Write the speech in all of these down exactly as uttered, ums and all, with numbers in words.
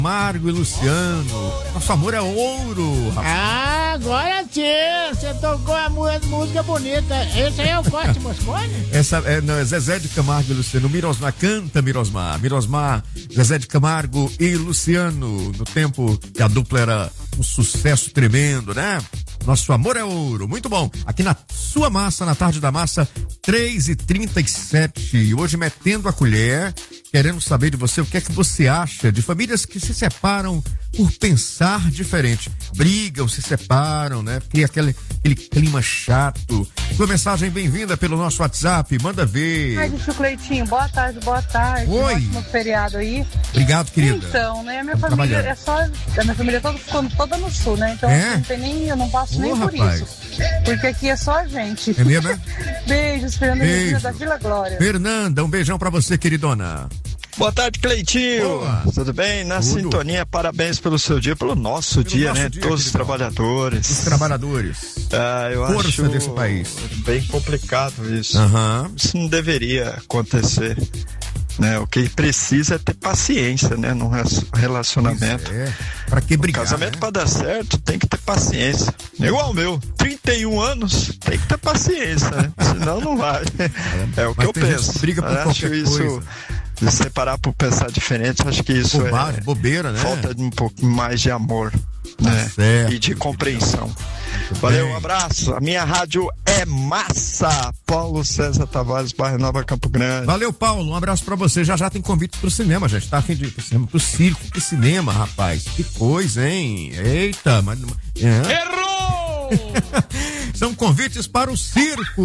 Margo e Luciano, nosso amor é ouro, rapaz. Ah, agora sim, você tocou a música bonita. Esse aí é o Corte Moscone? Essa é, não, é Zezé de Camargo e Luciano. Mirosmar, canta Mirosmar. Mirosmar, Zezé de Camargo e Luciano, no tempo que a dupla era um sucesso tremendo, né? Nosso amor é ouro, muito bom. Aqui na sua massa, na tarde da massa, três e trinta e sete. E hoje metendo a colher, querendo saber de você o que é que você acha de famílias que se separam por pensar diferente. Brigam, se separam, né? Cria aquele, aquele clima chato. Sua mensagem bem-vinda pelo nosso WhatsApp, manda ver. Ai, Tio Cleitinho, boa tarde, boa tarde. Oi. Um ótimo feriado aí. Obrigado, querida. Então, né, a minha Vamos família trabalhar. é só, a minha família toda ficando toda no sul, né? Então, É? não tem nem, eu não passo Ô, nem por rapaz. isso. Porque aqui é só a gente. É mesmo, é? Beijos, Fernanda Beijo. Regina da Vila Glória. Fernanda, um beijão pra você, queridona. Boa tarde, Cleitinho. Boa. Tudo bem? Na Tudo. sintonia, parabéns pelo seu dia, pelo nosso Pelo dia, nosso né? dia, Todos os querido. trabalhadores. Os trabalhadores. Ah, eu Força acho desse país. bem complicado isso. Aham. Isso não deveria acontecer. Né? O que precisa é ter paciência, né? Num relacionamento. É. Pra que brigar, Casamento né? pra dar certo tem que ter paciência. Igual o meu, trinta e um anos, tem que ter paciência, né? Senão não vai. É, o que Mas eu tem gente penso. que briga por Eu acho qualquer isso, coisa. de separar por pensar diferente, acho que isso Bobagem, é bobeira, né? falta de um pouquinho mais de amor, né? certo. E de compreensão. Muito Valeu, bem. um abraço. A minha rádio é massa. Paulo César Tavares, bairro Nova Campo Grande. Valeu, Paulo. Um abraço pra você. Já já tem convite pro cinema, gente. Tá afim de ir pro cinema, pro circo, pro cinema, rapaz. Que coisa, hein? Eita, mas. É. Errou! São convites para o circo.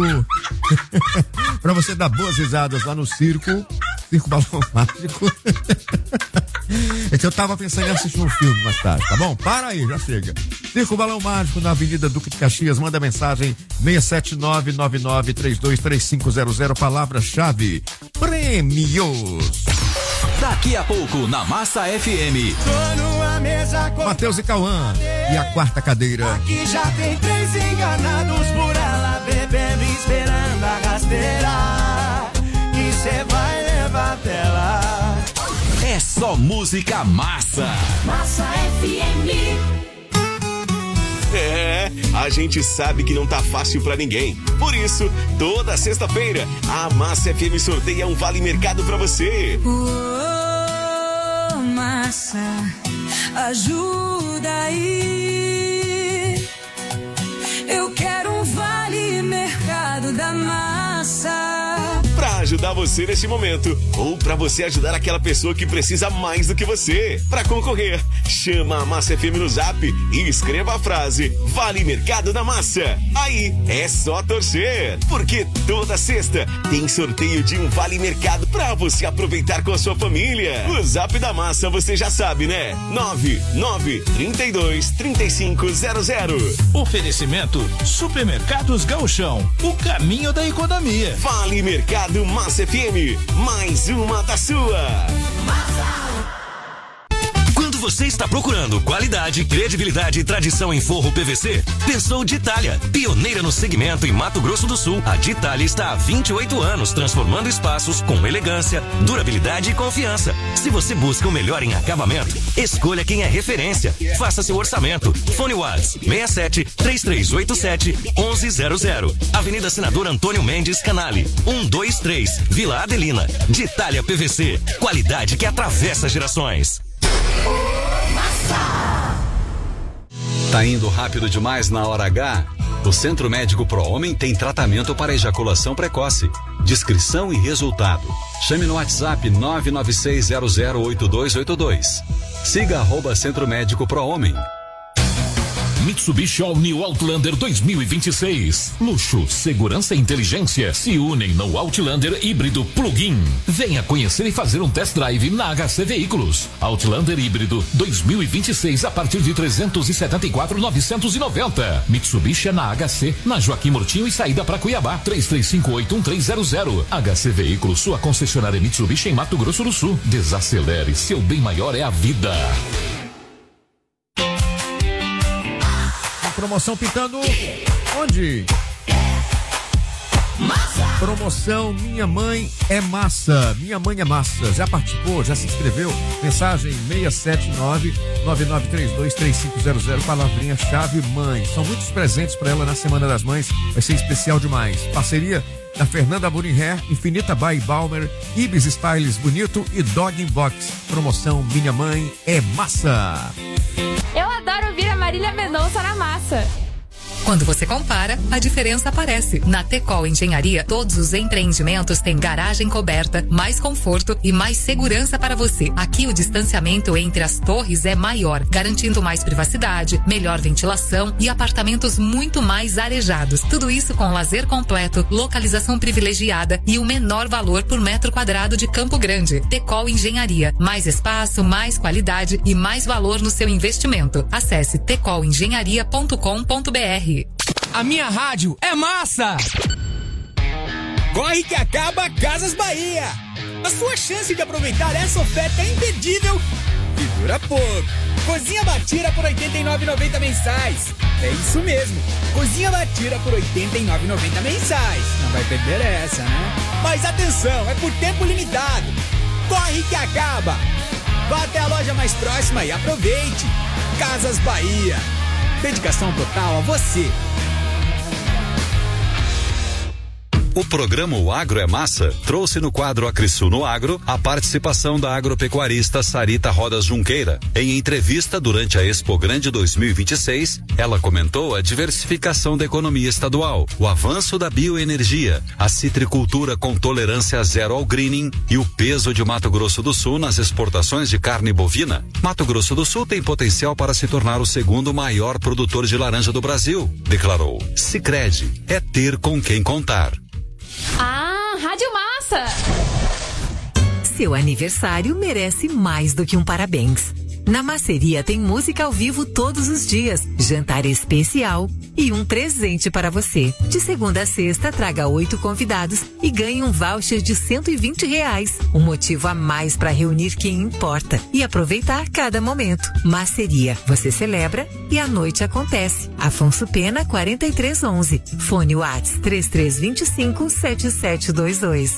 Pra você dar boas risadas lá no circo. Circo Balão Mágico. É que eu tava pensando em assistir um filme mais tarde, tá bom? Para aí, já chega. Circo Balão Mágico na Avenida Duque de Caxias. Manda mensagem seis sete nove nove nove três dois três cinco zero zero. Palavra-chave: prêmios. Daqui a pouco na Massa F M. Tô numa mesa com Matheus e Cauã. E a quarta cadeira. aqui já tem três enganados por ela, bebendo e esperando a rasteira. Que cê vai levar dela. É só música massa. Massa F M. É, a gente sabe que não tá fácil pra ninguém. Por isso, toda sexta-feira, a Massa F M sorteia um vale mercado pra você. Oh, massa, ajuda aí. Eu quero um vale mercado da massa. Pra ajudar você nesse momento, ou pra você ajudar aquela pessoa que precisa mais do que você. Pra concorrer, chama a Massa F M no Zap e escreva a frase Vale Mercado da Massa. Aí é só torcer, porque toda sexta tem sorteio de um Vale Mercado pra você aproveitar com a sua família. O Zap da Massa você já sabe, né? nove nove três dois três cinco zero zero. Oferecimento Supermercados Gauchão, o caminho da economia. Vale Mercado Massa F M, mais uma da sua. Quando você está procurando qualidade, credibilidade e tradição em forro P V C, pensou Ditália. Pioneira no segmento em Mato Grosso do Sul, a Ditália está há vinte e oito anos transformando espaços com elegância, durabilidade e confiança. Se você busca o melhor em acabamento, escolha quem é referência. Faça seu orçamento. Fone Whats seis sete três três oito sete um um zero zero. Avenida Senador Antônio Mendes Canale, um dois três, Vila Adelina. Ditália P V C, qualidade que atravessa gerações. Tá indo rápido demais na hora H? O Centro Médico Pro Homem tem tratamento para ejaculação precoce. Descrição e resultado. Chame no WhatsApp nove nove seis zero zero oito dois oito dois. Siga arroba Centro Médico Pro Homem. Mitsubishi All New Outlander dois mil e vinte e seis. Luxo, segurança e inteligência se unem no Outlander híbrido plug-in. Venha conhecer e fazer um test drive na H C Veículos. Outlander híbrido dois mil e vinte e seis a partir de trezentos e setenta e quatro mil novecentos e noventa. Mitsubishi é na H C, na Joaquim Murtinho e saída para Cuiabá. três três cinco oito um três zero zero. H C Veículos, sua concessionária Mitsubishi em Mato Grosso do Sul. Desacelere, seu bem maior é a vida. Promoção pintando onde? massa. Promoção Minha Mãe é Massa. Minha Mãe é Massa. Já participou? Já se inscreveu? Mensagem seis sete nove, nove nove três dois, três cinco zero zero, palavrinha chave mãe. São muitos presentes para ela na Semana das Mães. Vai ser especial demais. Parceria da Fernanda Burin Hair, Infinita by Balmer, Ibis Styles Bonito e Dog in Box. Promoção Minha Mãe é Massa. Eu adoro ouvir a Marília Mendonça na massa. Quando você compara, a diferença aparece. Na Tecol Engenharia, todos os empreendimentos têm garagem coberta, mais conforto e mais segurança para você. Aqui o distanciamento entre as torres é maior, garantindo mais privacidade, melhor ventilação e apartamentos muito mais arejados. Tudo isso com lazer completo, localização privilegiada e o menor valor por metro quadrado de Campo Grande. Tecol Engenharia, mais espaço, mais qualidade e mais valor no seu investimento. Acesse tecol engenharia ponto com ponto br. A minha rádio é massa! Corre que acaba Casas Bahia! A sua chance de aproveitar essa oferta imperdível e dura pouco. Cozinha Batira por oitenta e nove reais e noventa centavos mensais. É isso mesmo, Cozinha Batira por oitenta e nove reais e noventa centavos mensais. Não vai perder essa, né? Mas atenção, é por tempo limitado. Corre que acaba! Vá até a loja mais próxima e aproveite. Casas Bahia. Dedicação total a você. O programa O Agro é Massa trouxe no quadro Acrisul no Agro a participação da agropecuarista Sarita Rodas Junqueira. Em entrevista durante a Expo Grande dois mil e vinte e seis, ela comentou a diversificação da economia estadual, o avanço da bioenergia, a citricultura com tolerância zero ao greening e o peso de Mato Grosso do Sul nas exportações de carne bovina. Mato Grosso do Sul tem potencial para se tornar o segundo maior produtor de laranja do Brasil, declarou. Sicredi é ter com quem contar. Ah, Rádio Massa! Seu aniversário merece mais do que um parabéns. Na Masseria tem música ao vivo todos os dias, jantar especial e um presente para você. De segunda a sexta, traga oito convidados e ganhe um voucher de cento e vinte reais. Um motivo a mais para reunir quem importa e aproveitar cada momento. Masseria, você celebra e a noite acontece. Afonso Pena, quarenta e três onze. Fone WhatsApp três três dois cinco, sete sete dois dois.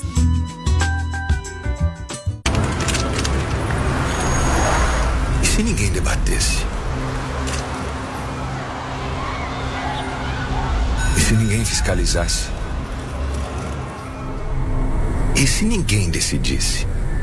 Se ninguém debatesse? E se ninguém fiscalizasse? E se ninguém decidisse?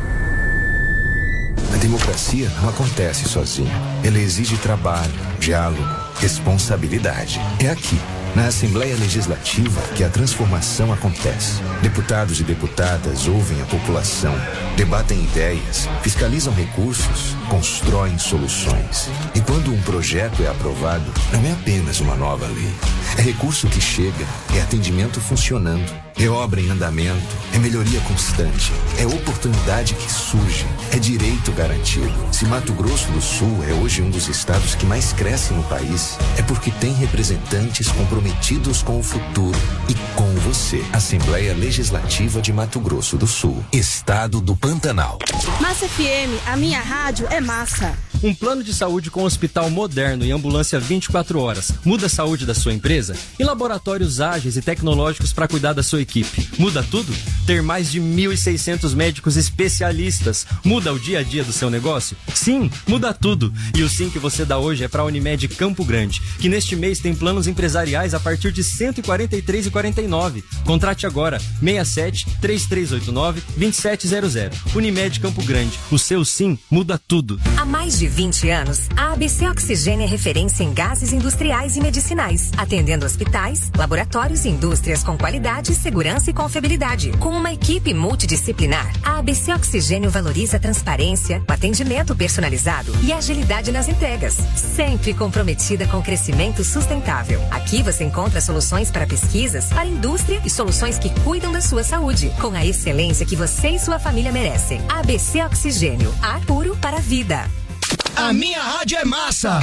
A democracia não acontece sozinha. Ela exige trabalho, diálogo, responsabilidade. É aqui, na Assembleia Legislativa, que a transformação acontece. Deputados e deputadas ouvem a população, debatem ideias, fiscalizam recursos, constroem soluções. E quando um projeto é aprovado, não é apenas uma nova lei. É recurso que chega, é atendimento funcionando, é obra em andamento, é melhoria constante, é oportunidade que surge, é direito garantido. Se Mato Grosso do Sul é hoje um dos estados que mais cresce no país, é porque tem representantes comprometidos com o futuro e com você. Assembleia Legislativa de Mato Grosso do Sul, Estado do Pantanal. Massa F M, a minha rádio é massa. Um plano de saúde com hospital moderno e ambulância vinte e quatro horas. Muda a saúde da sua empresa? E laboratórios ágeis e tecnológicos para cuidar da sua equipe. Muda tudo? Ter mais de mil e seiscentos médicos especialistas. Muda o dia a dia do seu negócio? Sim, muda tudo. E o sim que você dá hoje é para a Unimed Campo Grande, que neste mês tem planos empresariais a partir de cento e quarenta e três reais e quarenta e nove centavos. Contrate agora seis sete, três três oito nove, dois sete zero zero. Unimed Campo Grande. O seu sim muda tudo. Há mais de vinte anos, a A B C Oxigênio é referência em gases industriais e medicinais, atendendo hospitais, laboratórios e indústrias com qualidade, segurança e confiabilidade. Com uma equipe multidisciplinar, a A B C Oxigênio valoriza a transparência, o atendimento personalizado e a agilidade nas entregas, sempre comprometida com o crescimento sustentável. Aqui você encontra soluções para pesquisas, para a indústria e soluções que cuidam da sua saúde, com a excelência que você e sua família merecem. A B C Oxigênio, ar puro para a vida. A minha rádio é massa.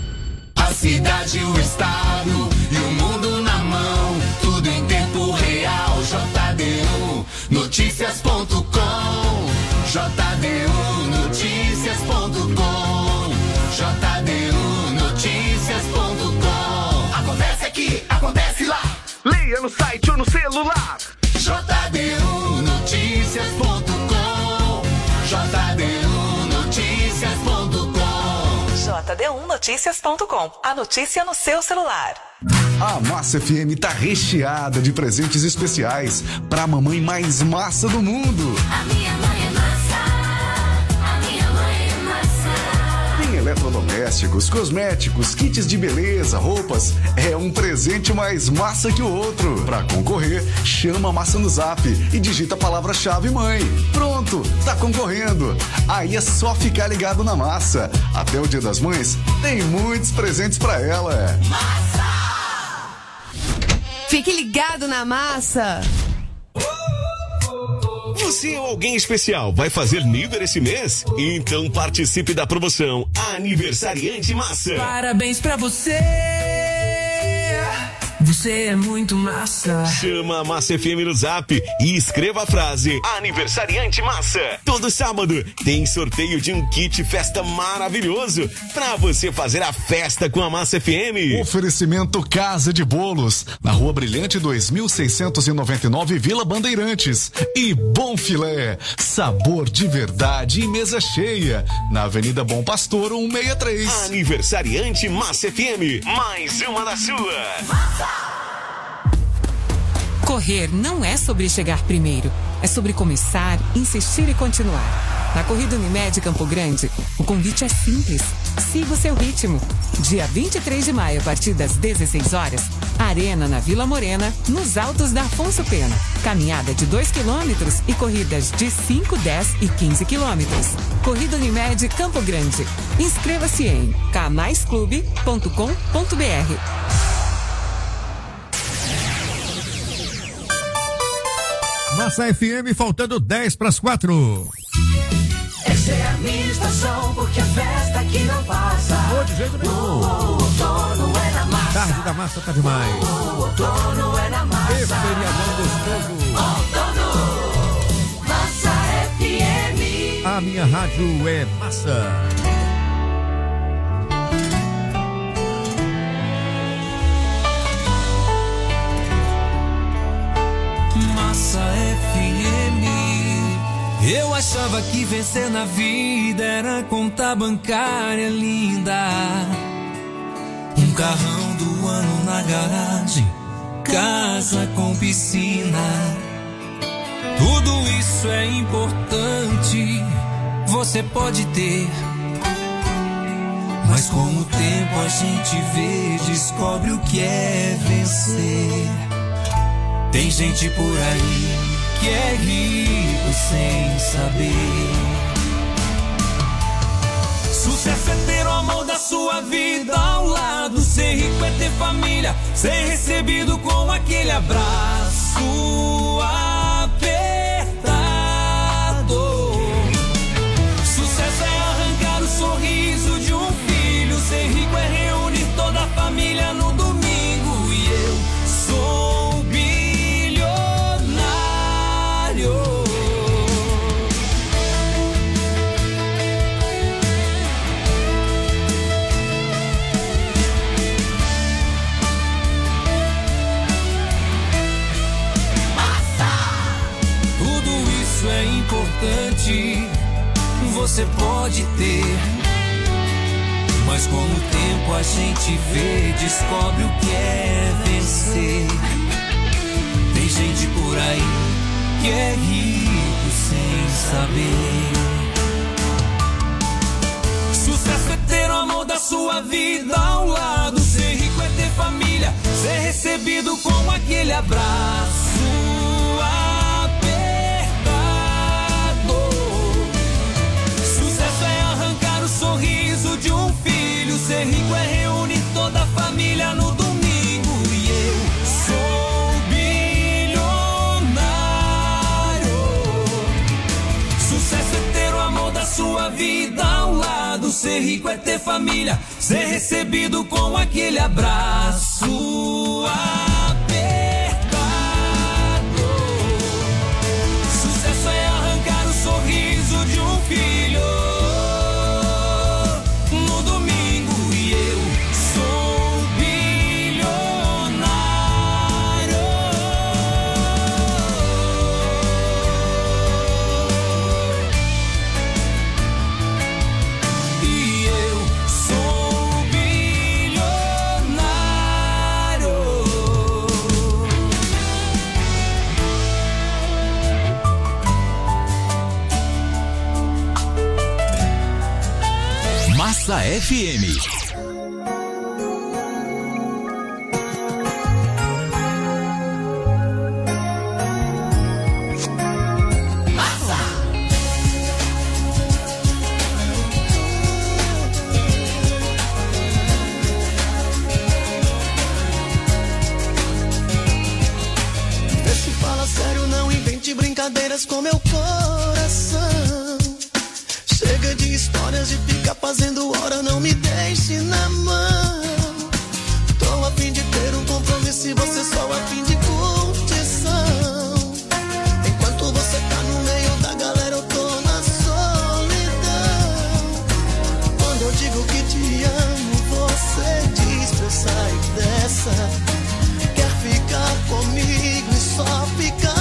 A cidade, o estado e o mundo na mão. Tudo em tempo real. J D U Notícias ponto com. J D U Notícias ponto com. J D U Notícias ponto com. Acontece aqui, acontece lá. Leia no site ou no celular. j d um notícias ponto com. A notícia no seu celular. A Massa F M tá recheada de presentes especiais para a mamãe mais massa do mundo. A minha mãe é massa. A minha mãe é massa. Tem eletrodomésticos, cosméticos, kits de beleza, roupas. É um presente mais massa que o outro. Para concorrer, chama a Massa no Zap e digita a palavra-chave mãe. Pronto, tá concorrendo. Aí é só ficar ligado na Massa. Até o Dia das Mães, tem muitos presentes para ela. Massa! Fique ligado na Massa. Você ou alguém especial vai fazer nível esse mês? Então participe da promoção Aniversariante Massa. Parabéns pra você. Você é muito massa. Chama a Massa F M no Zap e escreva a frase Aniversariante Massa. Todo sábado tem sorteio de um kit festa maravilhoso pra você fazer a festa com a Massa F M. Oferecimento Casa de Bolos, na Rua Brilhante dois mil seiscentos e noventa e nove, Vila Bandeirantes. E Bom Filé, sabor de verdade e mesa cheia, na Avenida Bom Pastor cento e sessenta e três. Aniversariante Massa F M, mais uma da sua. Massa! Correr não é sobre chegar primeiro, é sobre começar, insistir e continuar. Na Corrida Unimed Campo Grande, o convite é simples. Siga o seu ritmo. Dia vinte e três de maio, a partir das dezesseis horas, Arena na Vila Morena, nos Altos da Afonso Pena. Caminhada de dois quilômetros e corridas de cinco, dez e quinze quilômetros. Corrida Unimed Campo Grande. Inscreva-se em k mais clube ponto com ponto b r. Massa F M, faltando dez para as quatro. Essa é a minha estação, porque a festa aqui não passa. Ô, de jeito nenhum. O outono é na massa. Tarde da massa tá demais. O outono é na massa. E feriadão gostoso. Outono, Massa F M. A minha rádio é massa. Massa F M. Eu achava que vencer na vida era conta bancária linda, um carrão do ano na garagem, casa com piscina. Tudo isso é importante, você pode ter, mas com o tempo a gente vê, descobre o que é vencer. Tem gente por aí que é rico sem saber. Sucesso é ter o amor da sua vida ao lado. Ser rico é ter família, ser recebido com aquele abraço apertado. Sucesso é arrancar o sorriso de um filho. Ser rico é reunir toda a família no domingo. E eu sou importante, você pode ter, mas com o tempo a gente vê, descobre o que é vencer. Tem gente por aí que é rico sem saber. Sucesso é ter o amor da sua vida ao lado. Ser rico é ter família, ser recebido com aquele abraço sorriso de um filho. Ser rico é reunir toda a família no domingo. E eu sou bilionário. Sucesso é ter o amor da sua vida ao lado. Ser rico é ter família, ser recebido com aquele abraço apertado. Sucesso é arrancar o sorriso de um filho. Sou Massa F M. Brincadeiras com meu coração. Chega de histórias de ficar fazendo hora, não me deixe na mão. Tô a fim de ter um compromisso e você só a fim de curtição. Enquanto você tá no meio da galera, eu tô na solidão. Quando eu digo que te amo, você diz pra eu sair dessa. Quer ficar comigo e só ficar.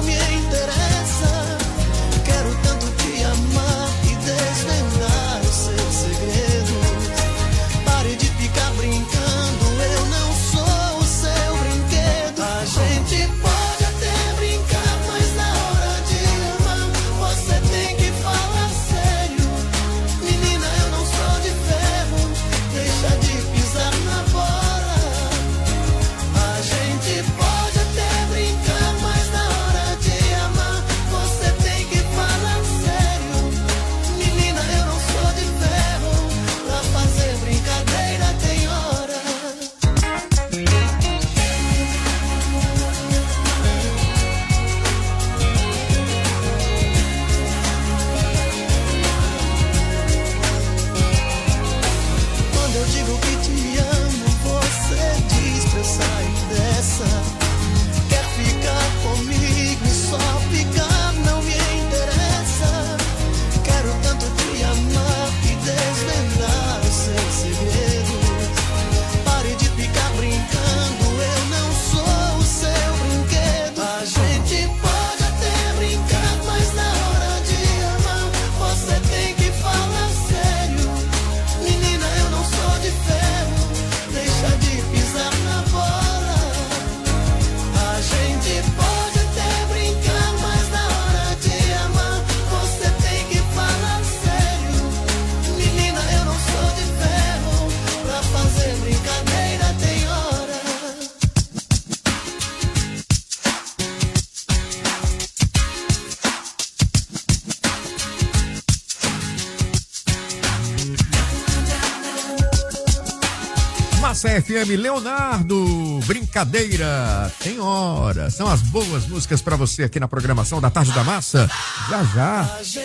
F M, Leonardo, brincadeira, tem hora. São as boas músicas pra você aqui na programação da Tarde da Massa. Já já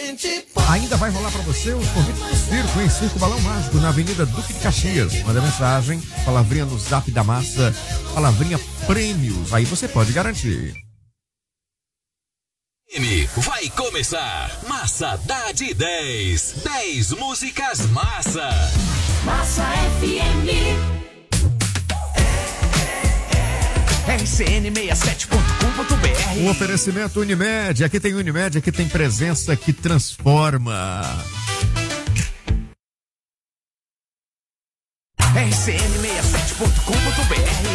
ainda vai rolar pra você os convites do circo, hein? Circo Balão Mágico, na Avenida Duque de Caxias. Manda mensagem, palavrinha no Zap da Massa, palavrinha prêmios, aí você pode garantir. Vai começar Massa dá de dez. dez músicas massa. Massa F M. R C N sessenta e sete ponto com ponto B R. Um oferecimento Unimed. Aqui tem Unimed, aqui tem presença que transforma. R C N sessenta e sete ponto com ponto B R.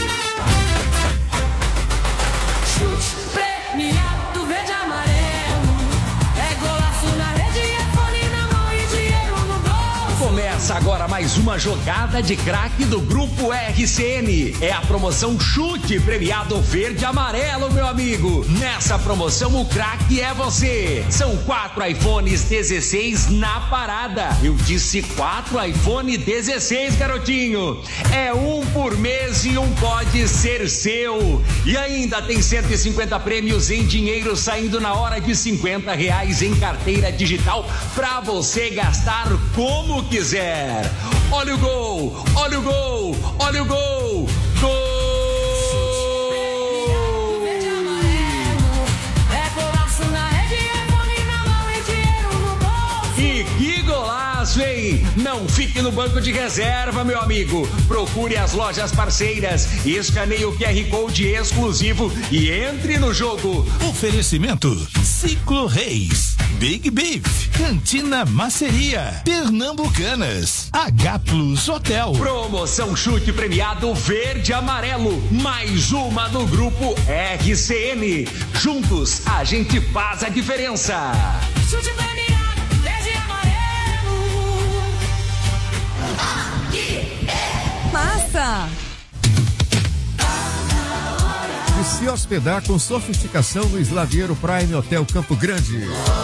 Chute premiado verde e amarelo. É golaço na rede, é fone na mão e dinheiro no bolso. Começa agora mais uma jogada de craque do Grupo R C N. É a promoção Chute Premiado Verde e Amarelo, meu amigo. Nessa promoção o craque é você. São quatro iPhones dezesseis na parada. Eu disse quatro iPhone dezesseis, garotinho. É um por mês e um pode ser seu. E ainda tem cento e cinquenta prêmios em dinheiro saindo na hora de cinquenta reais em carteira digital pra você gastar como quiser. Olha o gol, olha o gol, olha o gol, gol! E que golaço, hein? Não fique no banco de reserva, meu amigo. Procure as lojas parceiras, escaneie o Q R Code exclusivo e entre no jogo. Oferecimento Ciclo Reis, Big Beef, Cantina Maceria, Pernambucanas, H Plus Hotel. Promoção Chute Premiado Verde e Amarelo, mais uma do Grupo R C N. Juntos a gente faz a diferença. Chute premiado verde e amarelo. se hospedar com sofisticação no Slaviero Prime Hotel Campo Grande.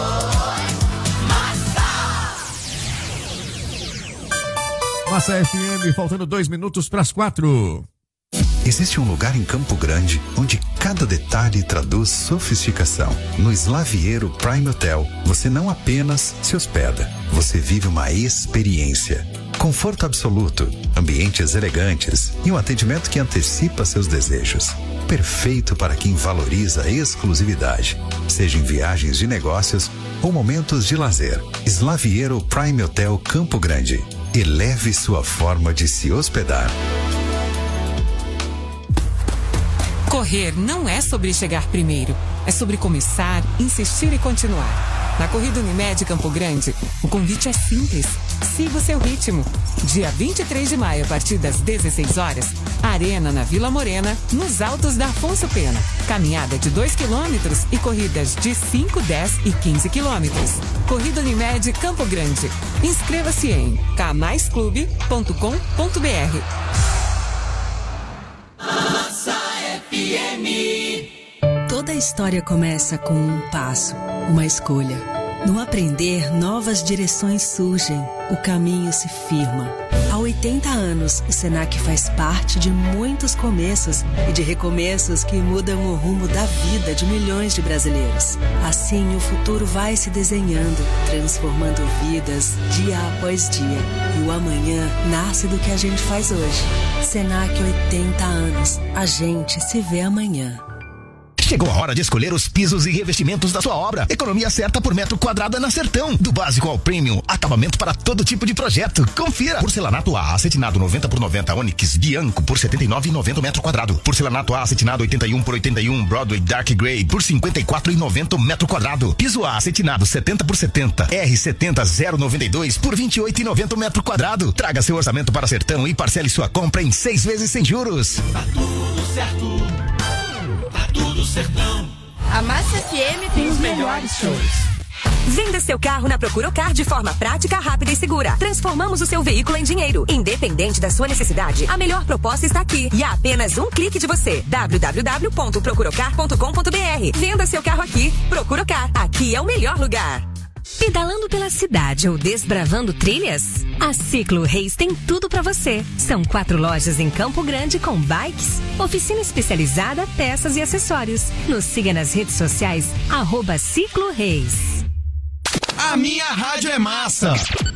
Massa F M, faltando dois minutos para as quatro. Existe um lugar em Campo Grande onde cada detalhe traduz sofisticação. No Slaviero Prime Hotel, você não apenas se hospeda, você vive uma experiência. Conforto absoluto, ambientes elegantes e um atendimento que antecipa seus desejos. Perfeito para quem valoriza a exclusividade, seja em viagens de negócios ou momentos de lazer. Slaviero Prime Hotel Campo Grande. Eleve sua forma de se hospedar. Correr não é sobre chegar primeiro, é sobre começar, insistir e continuar. Na Corrida Unimed Campo Grande, o convite é simples. Siga o seu ritmo. Dia vinte e três de maio, a partir das dezesseis horas, Arena na Vila Morena, nos Altos da Afonso Pena. Caminhada de dois quilômetros e corridas de cinco, dez e quinze quilômetros. Corrida Unimed Campo Grande. Inscreva-se em k mais clube ponto com ponto b r. F M. Toda história começa com um passo, uma escolha. No aprender, novas direções surgem, o caminho se firma. Há oitenta anos, o Senac faz parte de muitos começos e de recomeços que mudam o rumo da vida de milhões de brasileiros. Assim, o futuro vai se desenhando, transformando vidas dia após dia. E o amanhã nasce do que a gente faz hoje. Senac, oitenta anos. A gente se vê amanhã. Chegou a hora de escolher os pisos e revestimentos da sua obra. Economia certa por metro quadrado é na Sertão. Do básico ao premium, acabamento para todo tipo de projeto. Confira. Porcelanato A, acetinado noventa por noventa, Onyx Bianco por setenta e nove reais e noventa centavos metro quadrado. Porcelanato A, acetinado oitenta e um por oitenta e um, Broadway Dark Grey por cinquenta e quatro reais e noventa centavos metro quadrado. Piso A, acetinado setenta por setenta, R setenta zero noventa e dois por vinte e oito reais e noventa centavos metro quadrado. Traga seu orçamento para Sertão e parcele sua compra em seis vezes sem juros. Tá tudo certo. Tá tudo Sertão. A Massa F M tem os melhores shows. Venda seu carro na Procuracar de forma prática, rápida e segura. Transformamos o seu veículo em dinheiro. Independente da sua necessidade, a melhor proposta está aqui. E a apenas um clique de você. w w w ponto procuracar ponto com ponto b r. Venda seu carro aqui. Procuracar. Aqui é o melhor lugar. Pedalando pela cidade ou desbravando trilhas? A Ciclo Reis tem tudo para você. São quatro lojas em Campo Grande com bikes, oficina especializada, peças e acessórios. Nos siga nas redes sociais, arroba Ciclo Reis. A minha rádio é massa.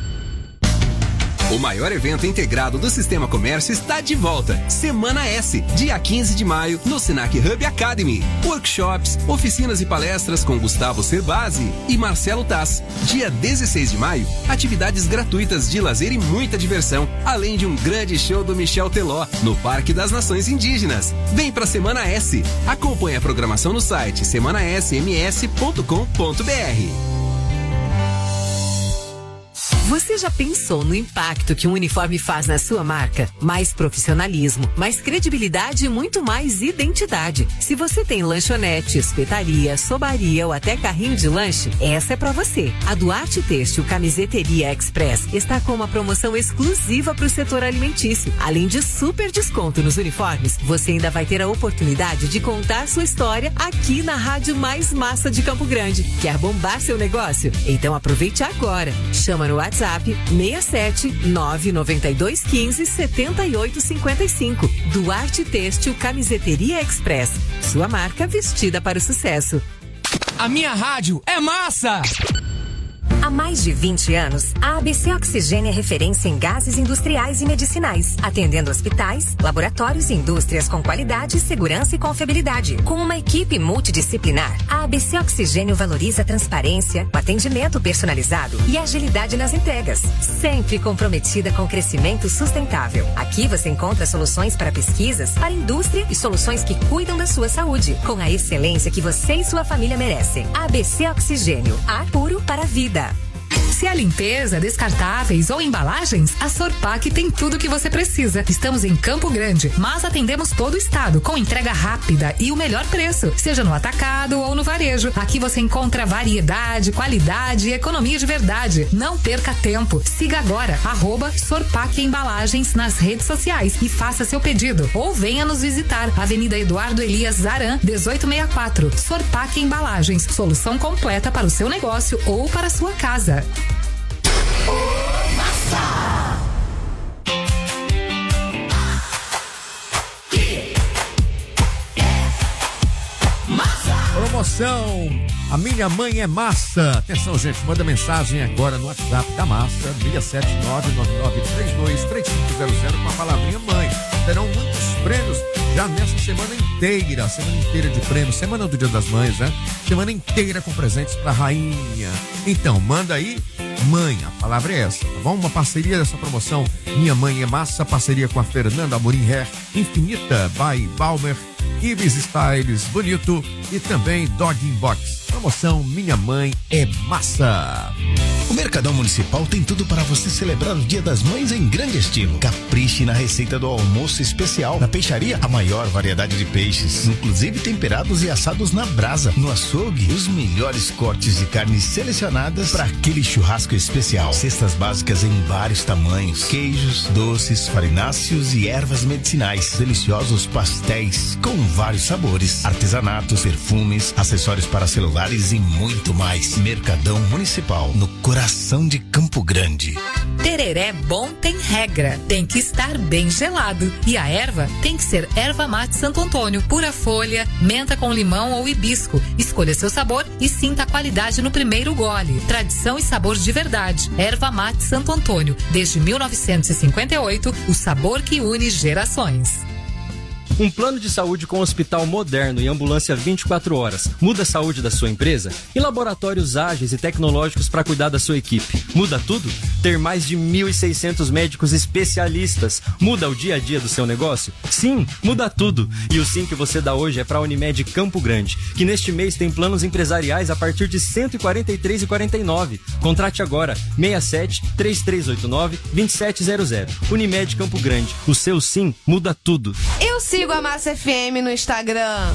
O maior evento integrado do Sistema Comércio está de volta. Semana S, dia quinze de maio, no Senac Hub Academy. Workshops, oficinas e palestras com Gustavo Cerbasi e Marcelo Tass. Dia dezesseis de maio, atividades gratuitas de lazer e muita diversão, além de um grande show do Michel Teló, no Parque das Nações Indígenas. Vem pra Semana S. Acompanhe a programação no site semana s m s ponto com ponto b r. Você já pensou no impacto que um uniforme faz na sua marca? Mais profissionalismo, mais credibilidade e muito mais identidade. Se você tem lanchonete, espetaria, sobaria ou até carrinho de lanche, essa é pra você. A Duarte Têxtil Camiseteria Express está com uma promoção exclusiva para o setor alimentício. Além de super desconto nos uniformes, você ainda vai ter a oportunidade de contar sua história aqui na rádio mais massa de Campo Grande. Quer bombar seu negócio? Então aproveite agora. Chama no WhatsApp seis sete nove nove dois um cinco sete oito cinco cinco. Duarte Têxtil Camiseteria Express. Sua marca vestida para o sucesso. A minha rádio é massa! Há mais de vinte anos, a A B C Oxigênio é referência em gases industriais e medicinais, atendendo hospitais, laboratórios e indústrias com qualidade, segurança e confiabilidade. Com uma equipe multidisciplinar, a A B C Oxigênio valoriza a transparência, o atendimento personalizado e a agilidade nas entregas, sempre comprometida com o crescimento sustentável. Aqui você encontra soluções para pesquisas, para indústria e soluções que cuidam da sua saúde, com a excelência que você e sua família merecem. A A B C Oxigênio, ar puro para a vida. Se é limpeza, descartáveis ou embalagens, a Sorpac tem tudo que você precisa. Estamos em Campo Grande, mas atendemos todo o estado com entrega rápida e o melhor preço, seja no atacado ou no varejo. Aqui você encontra variedade, qualidade e economia de verdade. Não perca tempo. Siga agora, arroba Sorpac Embalagens nas redes sociais e faça seu pedido. Ou venha nos visitar, Avenida Eduardo Elias Zaran, dezoito sessenta e quatro. Sorpac Embalagens, solução completa para o seu negócio ou para a sua casa. Promoção A Minha Mãe é Massa. Atenção, gente, manda mensagem agora no WhatsApp da Massa, seis sete nove nove nove três dois três cinco zero zero com a palavrinha mãe. Terão muitos prêmios já nessa semana inteira, semana inteira de prêmios, semana do Dia das Mães, né? Semana inteira com presentes pra rainha. Então, manda aí, mãe, a palavra é essa, tá bom? Uma parceria dessa promoção Minha Mãe é Massa, parceria com a Fernanda Amorim Hair, Infinita, by Balmer, Ives Styles, Bonito e também Dog in Box. Promoção Minha Mãe é Massa. O Mercadão Municipal tem tudo para você celebrar o Dia das Mães em grande estilo. Capriche na receita do almoço especial. Na peixaria, a maior variedade de peixes, inclusive temperados e assados na brasa. No açougue, os melhores cortes de carnes selecionadas para aquele churrasco especial. Cestas básicas em vários tamanhos, queijos, doces, farináceos e ervas medicinais. Deliciosos pastéis com vários sabores, artesanatos, perfumes, acessórios para celulares e muito mais. Mercadão Municipal, no coração de Campo Grande. Tereré bom tem regra, tem que estar bem gelado. E a erva tem que ser erva mate Santo Antônio, pura folha, menta com limão ou hibisco. Escolha seu sabor e sinta a qualidade no primeiro gole. Tradição e sabor de verdade. Erva mate Santo Antônio, desde mil novecentos e cinquenta e oito, o sabor que une gerações. Um plano de saúde com hospital moderno e ambulância vinte e quatro horas muda a saúde da sua empresa? E laboratórios ágeis e tecnológicos para cuidar da sua equipe? Muda tudo? Ter mais de mil e seiscentos médicos especialistas muda o dia a dia do seu negócio? Sim, muda tudo. E o sim que você dá hoje é para a Unimed Campo Grande, que neste mês tem planos empresariais a partir de cento e quarenta e três reais e quarenta e nove centavos. Contrate agora, seis sete três três oito nove dois sete zero zero. Unimed Campo Grande, o seu sim muda tudo. Eu sigo a Massa F M no Instagram.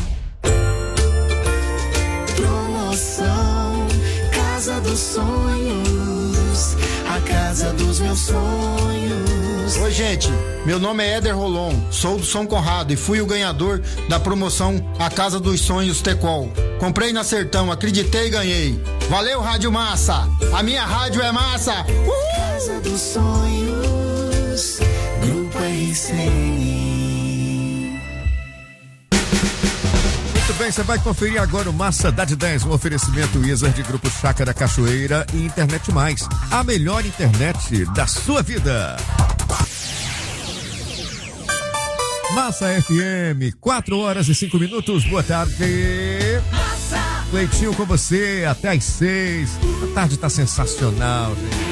Promoção Casa dos Sonhos, a casa dos meus sonhos. Oi, gente, meu nome é Éder Rolon, sou do São Conrado e fui o ganhador da promoção A Casa dos Sonhos Tecol. Comprei na Sertão, acreditei e ganhei. Valeu, Rádio Massa, a minha rádio é massa. Uhul! Casa dos Sonhos, Grupo R C N. Muito bem, você vai conferir agora o Massa da de dez, um oferecimento Wizard de Grupo Chácara Cachoeira e Internet Mais, a melhor internet da sua vida. Massa F M, quatro horas e cinco minutos, boa tarde. Massa. Leitinho com você até às seis. A tarde tá sensacional, gente.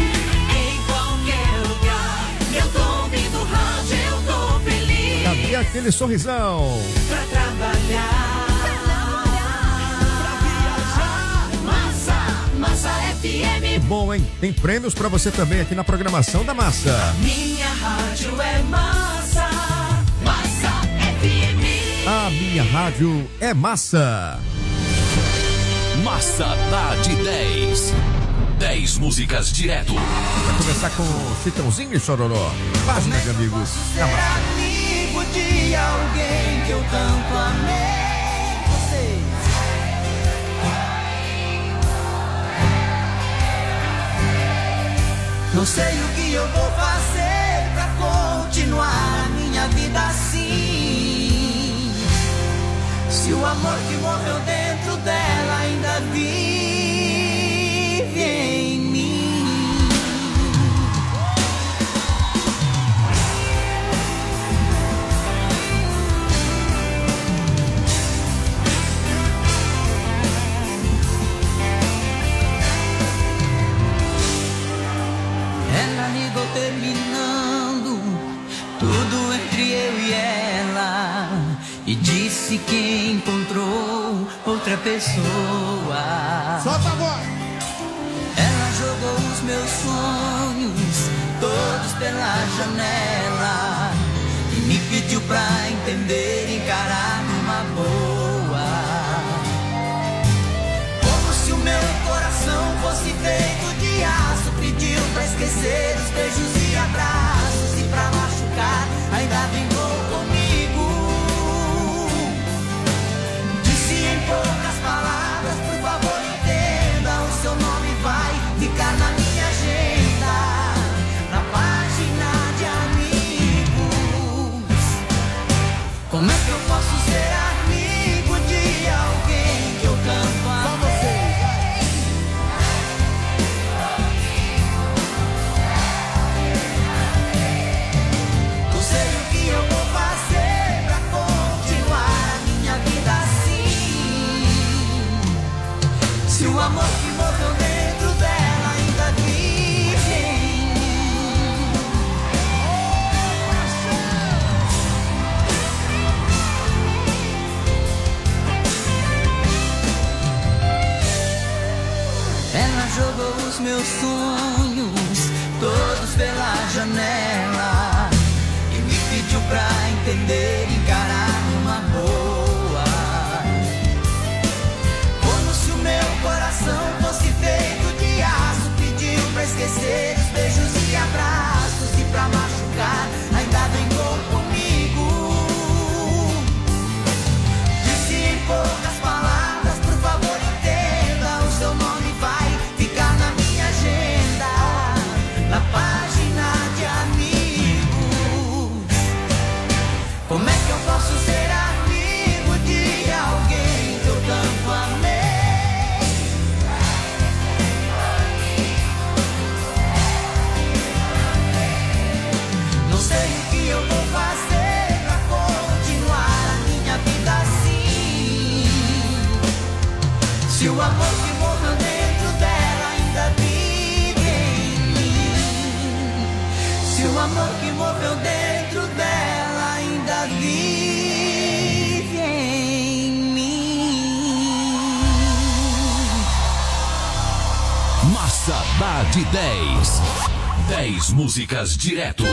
Cadê aquele sorrisão? Pra trabalhar, pra viajar, Massa, Massa F M. Bom, hein? Tem prêmios pra você também aqui na programação da Massa. Minha rádio é Massa, Massa F M. A minha rádio é Massa. Massa dá de dez. dez músicas direto. Vai começar com Chitãozinho e Chororó. Página de amigos da Massa. Amigo de alguém que eu tanto amei. Vocês. Não sei o que eu vou fazer pra continuar a minha vida assim. Se o amor que morreu dentro dela ainda vive em mim. Ela ligou terminando tudo entre eu e ela e disse que encontrou outra pessoa. Solta a voz! Ela jogou pela janela e me pediu pra entender e encarar numa boa. Como se o meu coração fosse feito de aço, pediu pra esquecer os beijos e abraços, e pra machucar ainda brincou comigo. Disse em poucas palavras, por favor entenda, o seu nome vai ficar na minha agenda, na página de amigos. Como é que eu posso ser amigo de alguém que eu tanto amei? Não sei o que eu vou fazer pra continuar a minha vida assim. Se o amor que morreu dentro dela ainda vive em mim. Ela jogou os meus sonhos todos pela janela e me pediu pra entender e encarar numa boa. Como se o meu coração fosse feito de aço, pediu pra esquecer os beijos e abraços, e pra machucar ainda brincou comigo. Disse em poucas palavras, por favor entenda, o seu nome vai ficar na minha agenda, na página de amigos. Como é que eu posso ser amigo de alguém que eu tanto amei? Não sei o que eu vou fazer pra continuar a minha vida assim. Se o amor que morreu dentro dela ainda vive em mim. Se o amor que morreu dentro dela ainda vive em mim. Massa dá de dez. dez músicas direto.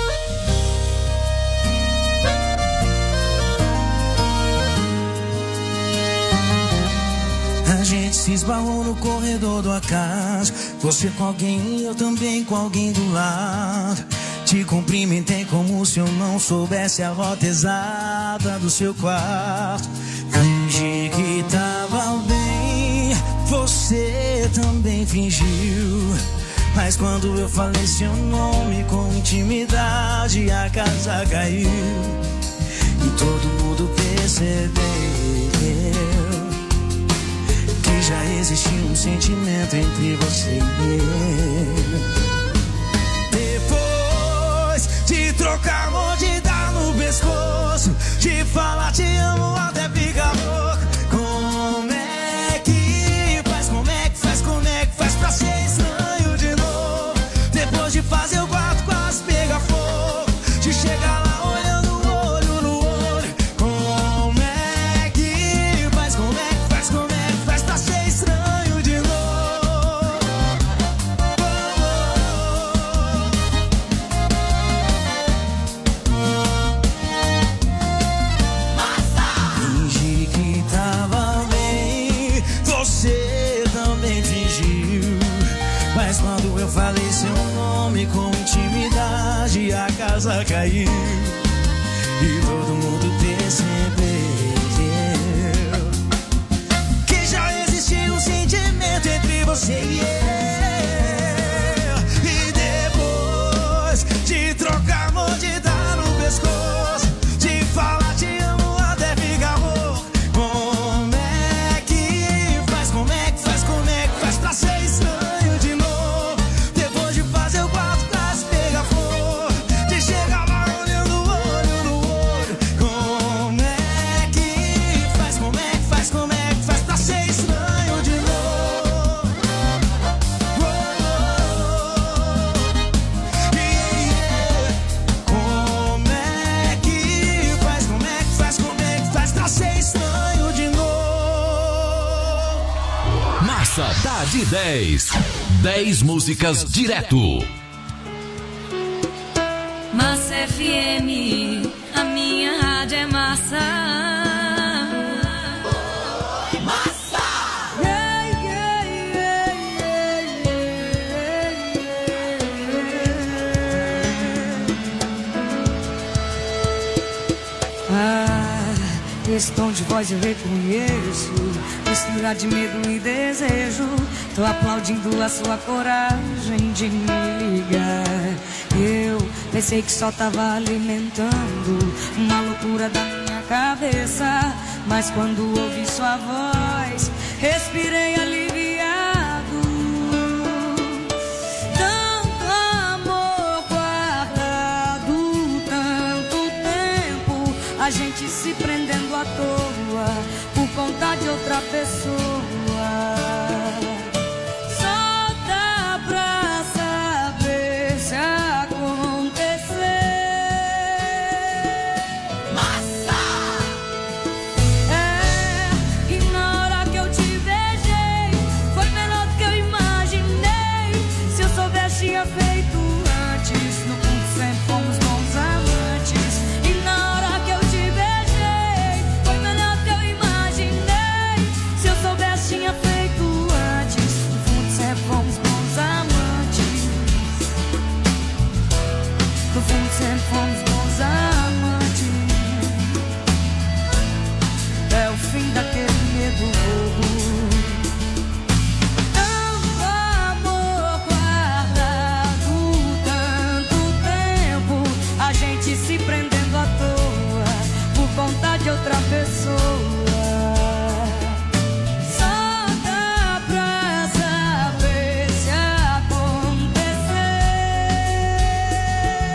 A gente se esbarrou no corredor do acaso, você com alguém e eu também com alguém do lado. Te cumprimentei como se eu não soubesse a rota exata do seu quarto. Fingi que tava bem, você também fingiu. Mas quando eu falei seu nome com intimidade, a casa caiu e todo mundo percebeu que já existia um sentimento entre você e eu. Depois de trocar amor, de dar no pescoço, de falar te amo até ficar louco. Como é que faz, como é que faz, como é que faz pra ser estranho de novo? Depois de fazer o quarto quase pegar fogo, de chegar lá olhando olho no olho. Como é que faz, como é que faz, como é que faz pra ser estranho de novo? Fingi que tava bem, você também fingiu. Mas quando eu falei seu nome com intimidade, a casa caiu e todo mundo percebeu que já existia um sentimento entre você e eu. E depois de trocar amor, de dar no pescoço, de falar te amo até ficar rouco. Como é que faz, como é que faz, como é que faz pra ser estranho de novo? Depois de fazer o quarto quase pegar fogo, de chegar lá olhando olho no olho. Como é que faz, como é que faz, como é que faz pra ser estranho de novo? Oh, oh, yeah. Como é que faz, como é que faz, como é que faz pra ser estranho de novo? Massa dá de dez. dez músicas direto. F M, a minha rádio é massa. Massa! Yeah, yeah, yeah, yeah, yeah. Ah, esse tom de voz eu reconheço, mistura de medo e desejo. Tô aplaudindo a sua coragem de me ligar. Eu pensei que só tava alimentando uma loucura da minha cabeça, mas quando ouvi sua voz, respirei aliviado. Tanto amor guardado, tanto tempo, a gente se prendendo à toa por conta de outra pessoa. Tinha feito antes, no fundo sempre fomos bons amantes. E na hora que eu te beijei, foi melhor que eu imaginei. Se eu soubesse, tinha feito antes, no fundo sempre fomos bons amantes. No fundo sempre fomos bons amantes. É o fim daquele medo bobo. A gente se prendendo à toa por conta de outra pessoa. Só dá pra saber se acontecer.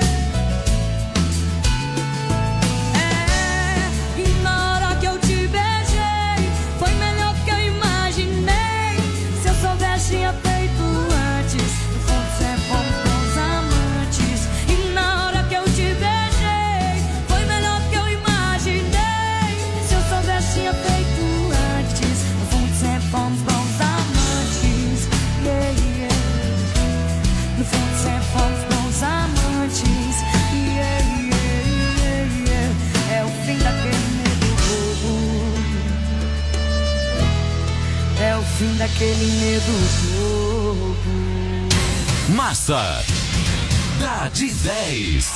É, e na hora que eu te beijei, foi melhor que eu imaginei. Se eu soubesse, tinha feito antes. No fundo sempre fomos bons amantes. E na hora que eu te beijei, foi melhor que eu imaginei. Se eu soubesse, tinha feito antes. No fundo sempre fomos bons amantes. Yeah, yeah. No fundo sempre fomos bons amantes. Yeah, yeah, yeah, yeah. É o fim daquele medo bobo. É o fim daquele medo bobo. Massa dá de dez.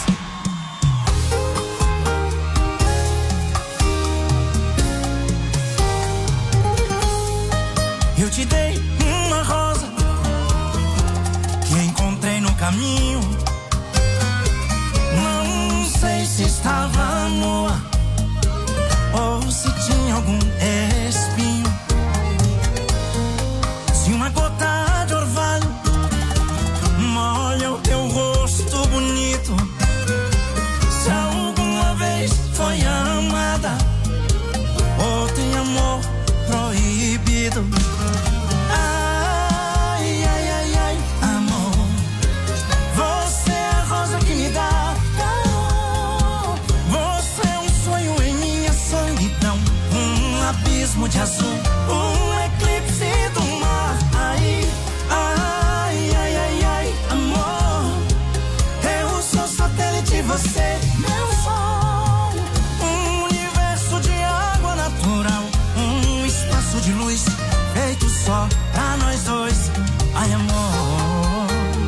Eu te dei uma rosa que encontrei no caminho. Não sei se estava nua ou se tinha algum espinho. Se uma gota de orvalho molha o teu rosto bonito, se alguma vez foi amada ou tem amor proibido. Ai, ai, ai, ai, amor, você é a rosa que me dá calor. Você é um sonho em minha solidão, um abismo de azul, um eclipse do mar. Ai, ai, ai, ai, ai, amor, eu sou satélite, você meu sol. Um universo de água natural, um espaço de luz feito só pra nós dois. Ai, amor,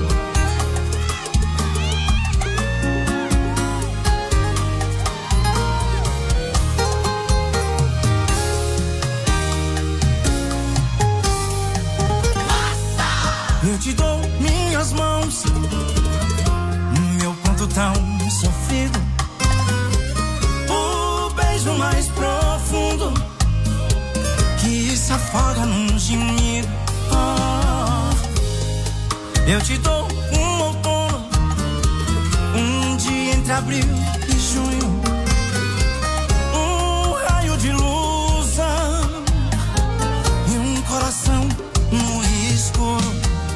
eu te dou minhas mãos, meu ponto tão sofrido, o beijo mais profundo que se afoga num gemido. Oh, eu te dou um outono, um dia entre abril e junho, um raio de luz e um coração no escuro.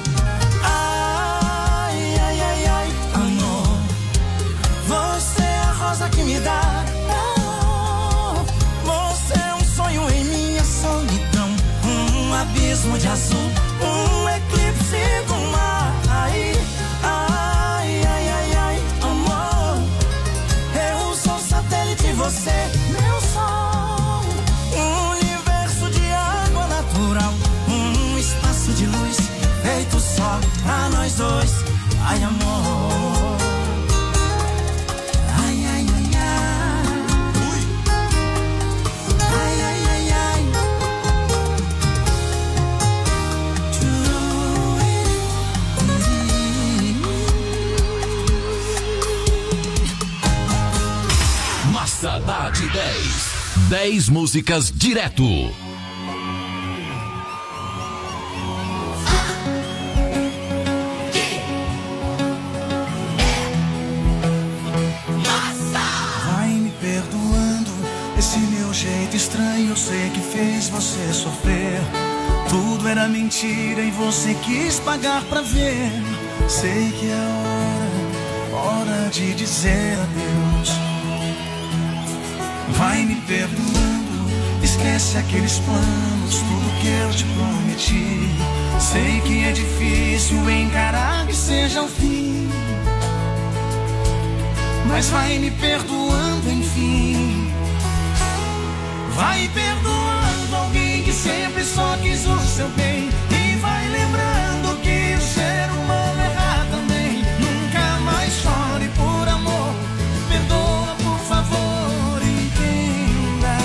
Ai, ai, ai, ai, amor, você é a rosa que me dá calor. Você é um sonho em minha solidão, um abismo de azul, um eclipse do mar. Ai, ai, ai, ai, ai, amor, Massa da de dez. dez músicas direto. Vai me perdoando esse meu jeito estranho. Eu sei que fez você sofrer. Tudo era mentira e você quis pagar pra ver. Sei que é hora, hora de dizer adeus. Vai me perdoando, esquece aqueles planos, tudo que eu te prometi. Sei que é difícil encarar que seja o fim, mas vai me perdoando enfim. Vai perdoando alguém que sempre só quis o seu bem. E vai lembrando que o ser humano erra também. Nunca mais chore por amor, perdoa por favor, entenda.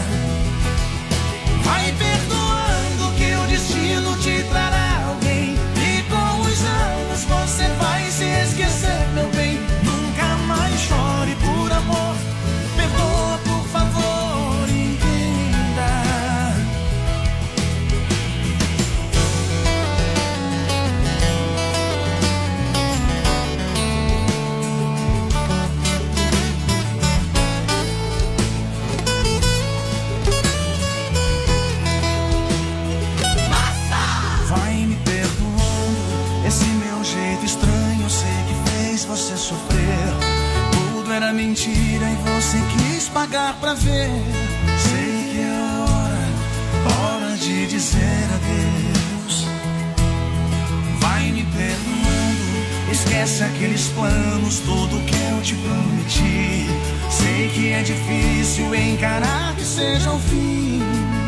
Vai perdoando que o destino te trará alguém. E com os anos você vai se esquecer, meu bem. Nunca mais chore por amor, perdoa por favor, entenda. Vai me perdoando esse meu jeito estranho. Eu sei que fez você sofrer. Tudo era mentira e você quis pagar pra ver. Sei que é hora, hora de dizer adeus. Vai me perdoando, esquece aqueles planos, tudo que eu te prometi. Sei que é difícil encarar que seja o fim,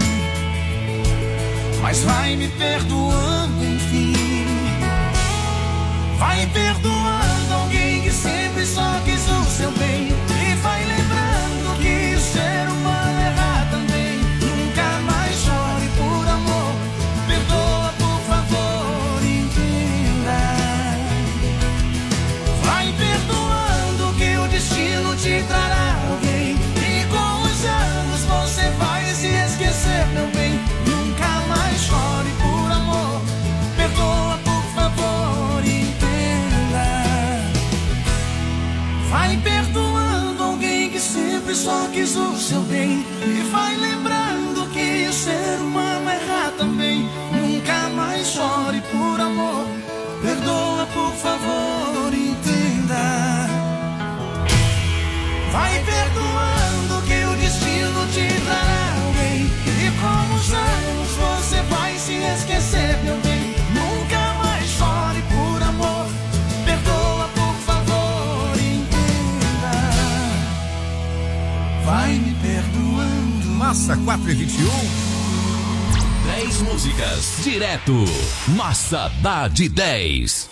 mas vai me perdoando enfim. Vai perdoando alguém que sempre só quis o seu bem. E vai lembrando que o ser humano erra também. Nunca mais chore por amor, perdoa por favor, entenda. Vai perdoando que o destino te trará alguém. E com os anos você vai se esquecer, meu bem. Nunca mais chore por amor, perdoa por favor, entenda. Vai perdoando alguém que sempre só quis o seu bem. E vai lembrando que o ser humano erra também. Nunca mais chore por amor, perdoa por favor, entenda. Vai perdoando que o destino te trará alguém. E com os anos você vai se esquecer, meu bem. Nunca mais chore por amor, perdoa por favor, entenda. Vai me perdoando. Massa quatro e vinte e um. dez músicas direto. Massa da de dez.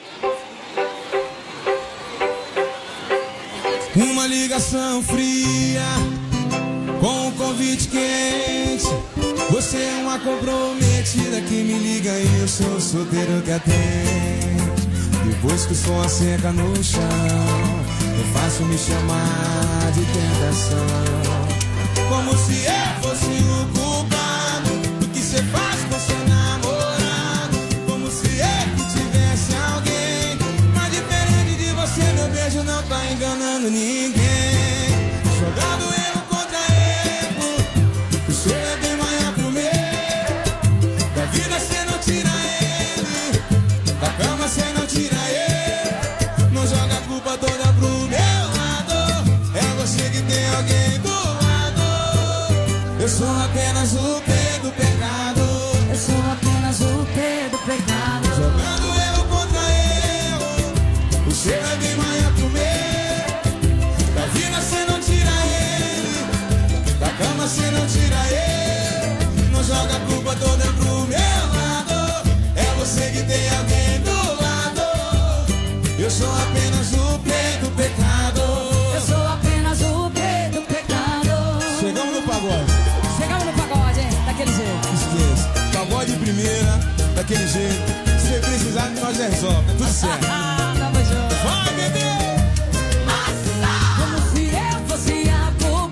Uma ligação fria com um convite quente. Você é uma comprometida que me liga e eu sou o solteiro que atende. Depois que o som seca no chão, é fácil me chamar de tentação. Como se eu fosse o culpado do que você faz com seu namorado. Como se eu que tivesse alguém. Mas diferente de você, meu beijo não tá enganando ninguém. Jogando erro contra erro, o seu é bem maior pro meu. Da vida cê não tira ele, da cama cê não tira ele. Não joga a culpa toda pro meu lado, é você que tem alguém do lado. Eu sou apenas o P do pecado. Eu sou apenas o P do pecado. Jogando erro contra erro, o seu é bem maior pro meu. Da vida cê não tira ele, da cama cê não tira ele. Não joga a culpa toda pro meu lado, é você que tem alguém do lado. Eu sou apenas o P do pecado. Eu sou apenas o P do pecado. Chegamos no pagode. Chegamos no pagode, hein? Daquele jeito. Esqueça. Pagode primeira, daquele jeito. Se precisar, nós resolve. Tudo certo. Tamo junto. Vai, bebê! Como se eu fosse a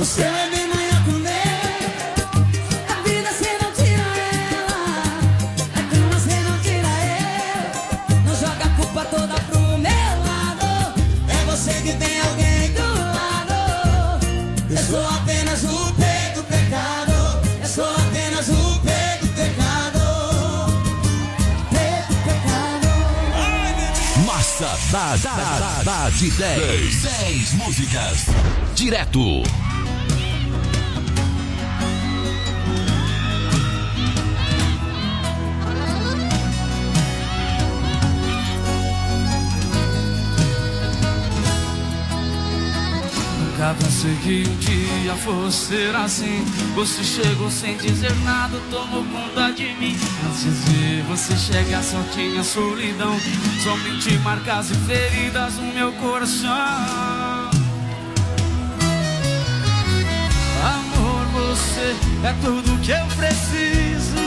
O seu é bem maior que o meu. A vida cê não tira ela, a cama cê não tira eu. Não joga a culpa toda pro meu lado. É você que tem alguém do lado. Eu sou apenas o pé do pecado. Eu sou apenas o pé do pecado. Pé do pecado. Massa da, da, da, da de dez. dez músicas. Direto. Nunca pensei que um dia fosse ser assim. Você chegou sem dizer nada, tomou conta de mim. Antes de você chegar só tinha solidão, somente marcas e feridas no meu coração. Amor, você é tudo que eu preciso.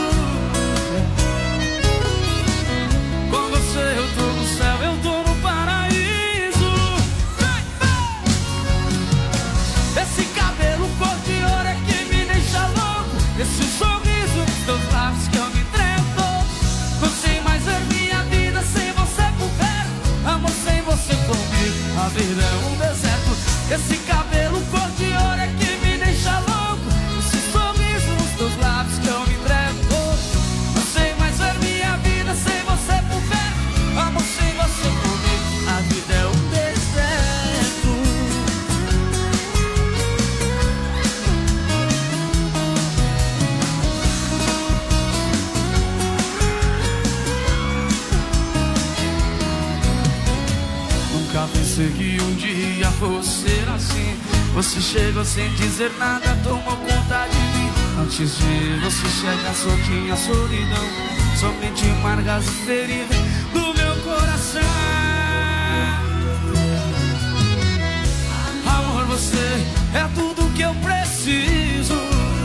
Com você eu tô no céu, eu tô no paraíso. Esse cabelo cor de ouro é que me deixa louco. Esse sorriso dos teus lábios que eu me entrego. Não sei mais ver minha vida sem você por perto. Amor, sem você comigo, a vida é um deserto. Esse cabelo cor de ouro é que me deixa louco. Esse sorriso nos teus lábios que eu me entrego. Não sei mais ver minha vida sem você por perto. Amor, sem você comigo, a vida é um deserto. Nunca pensei que um dia fosse ser assim. Você chegou sem dizer nada, tomou conta de mim. Antes de você chegar só tinha solidão, somente marcas e feridas do meu coração. Amor, você é tudo que eu preciso.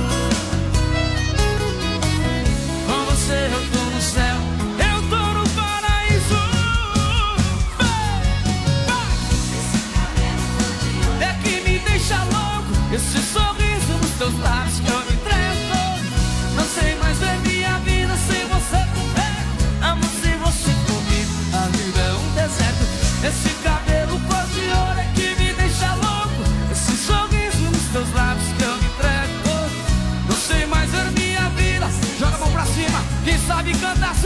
Com você eu tô no céu, eu tô no paraíso. É que me deixa louco esse sorriso nos teus lábios que eu me entrego. Não sei mais ver minha vida sem você por perto. Amor, sem você comigo, a vida é um deserto. Esse cabelo cor de ouro é que me deixa louco. Esse sorriso nos teus lábios que eu me entrego. Não sei mais ver minha vida. Joga a mão pra cima, quem sabe canta assim.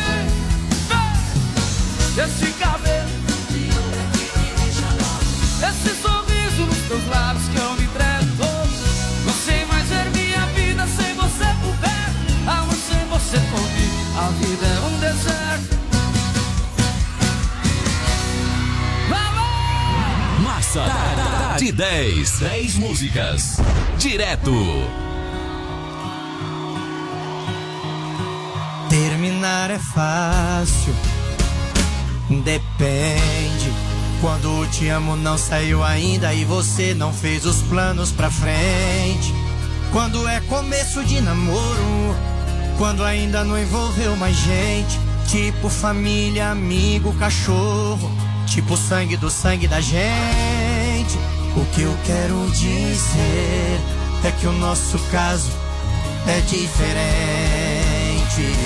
Esse cabelo de ouro é que me deixa louco. Esse sorriso nos teus lábios que eu me entrego. Não sei mais ver minha vida sem você por perto. Amor, sem você comigo, a vida é um deserto. Massa da, da, de dez. dez músicas. Direto. Terminar é fácil, depende. Quando o te amo não saiu ainda e você não fez os planos pra frente. Quando é começo de namoro, quando ainda não envolveu mais gente. Tipo família, amigo, cachorro, tipo sangue do sangue da gente. O que eu quero dizer é que o nosso caso é diferente.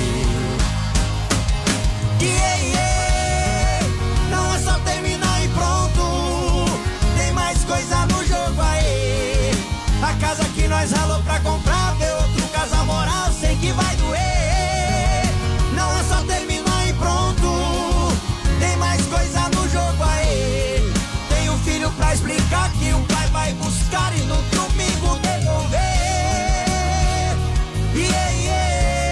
Yeah, yeah. Não é só terminar e pronto, tem mais coisa no jogo aí. A casa que nós ralou pra comprar, ver outro casal moral, sei que vai doer. Não é só terminar e pronto, tem mais coisa no jogo aí. Tem um filho pra explicar que o pai vai buscar e no domingo devolver. Yeah, yeah.